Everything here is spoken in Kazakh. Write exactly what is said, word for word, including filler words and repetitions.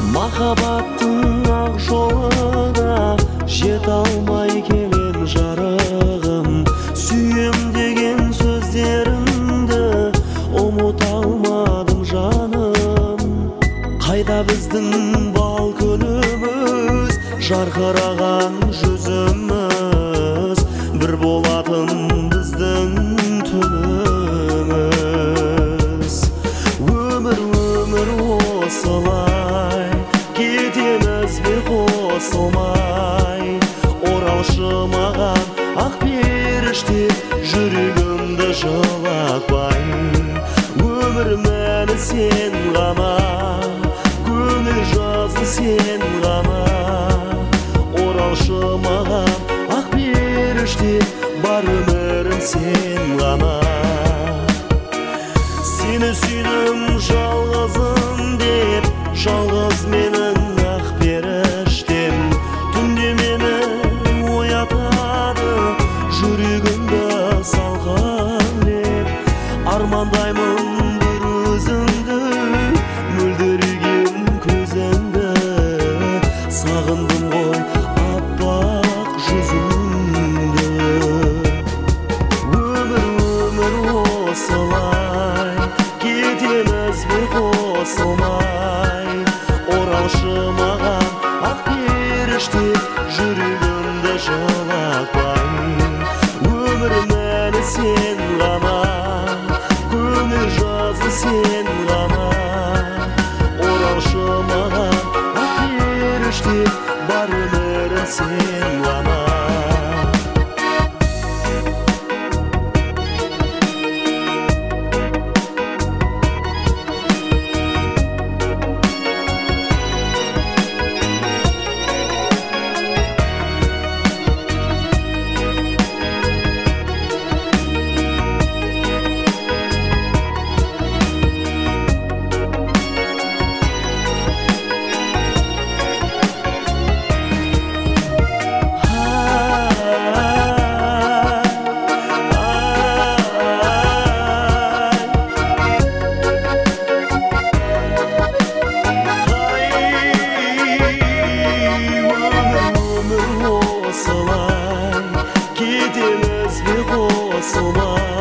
Махаббаттың ақ жолына жете алмай келем жарығым. Сүйем деген сөздеріңді ұмыта алмадым жаным. Қайда біздің бал күніміз, жарқыраған жүзіміз, бір болатын біздің түніміз. Өмір өмір осылай, кетеміз бе қосылмай. Оралшы маған ақ періште, жүрегімді жылатпай. Өмір мәні сен ғана, көңіл жазы сен ғана. Оралшы маған ақ періште, бар өмірім сен ғана. Сені сүйдім жалғызым деп, жалғыз менің ақ періштем. Түнде мені оятады жүрегімді салған леп. Армандаймын бір өзіңді, мөлдіреген көзіңді. Сағындым ғой аппақ жүзіңді. Өмір өмір осылай, кетеміз бе қосылмай. Оралшы маған ақ періште, жүрегімді жылатпай. Өмір мәні сен ғана, көңіл жазы сен ғана. Оралшы маған ақ періште, бар өмірім сен ғана. Кетеміз бе қосылмай.